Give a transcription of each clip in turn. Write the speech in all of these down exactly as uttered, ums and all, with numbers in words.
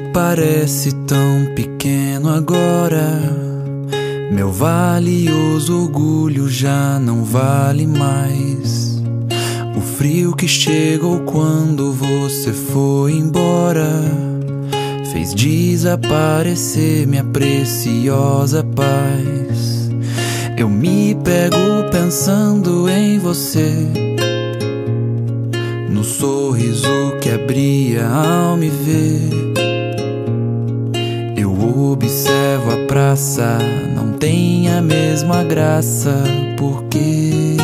parece tão pequeno agora. Meu valioso orgulho já não vale mais. O frio que chegou quando você foi embora fez desaparecer minha preciosa paz. Eu me pego pensando em você, no sorriso que abria ao me ver. Eu observo a praça, não tem a mesma graça, porque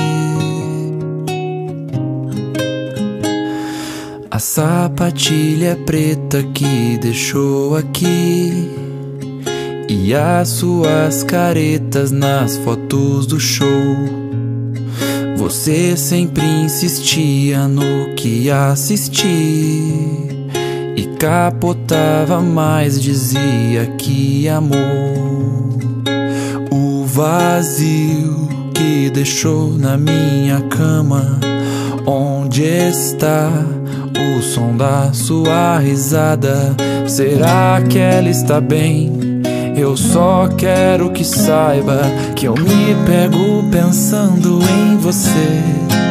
a sapatilha preta que deixou aqui e as suas caretas nas fotos do show. Você sempre insistia no que assisti e capotava, mas dizia que amou. O vazio que deixou na minha cama, onde está o som da sua risada? Será que ela está bem? Eu só quero que saiba que eu me pego pensando em você,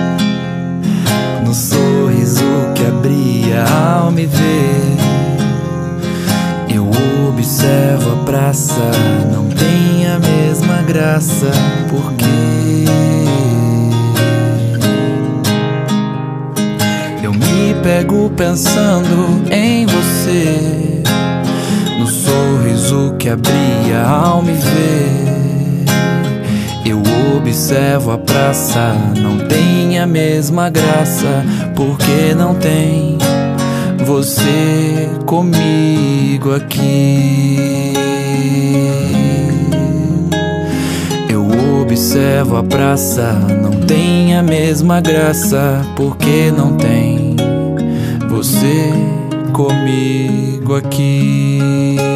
no sorriso que abria ao me ver. Eu observo a praça, não tem a mesma graça, porque eu me pego pensando em você, no sorriso que abria ao me ver. Eu observo a praça, não tem a mesma graça, porque não tem você comigo aqui. Eu observo a praça, não tem a mesma graça, porque não tem você comigo aqui.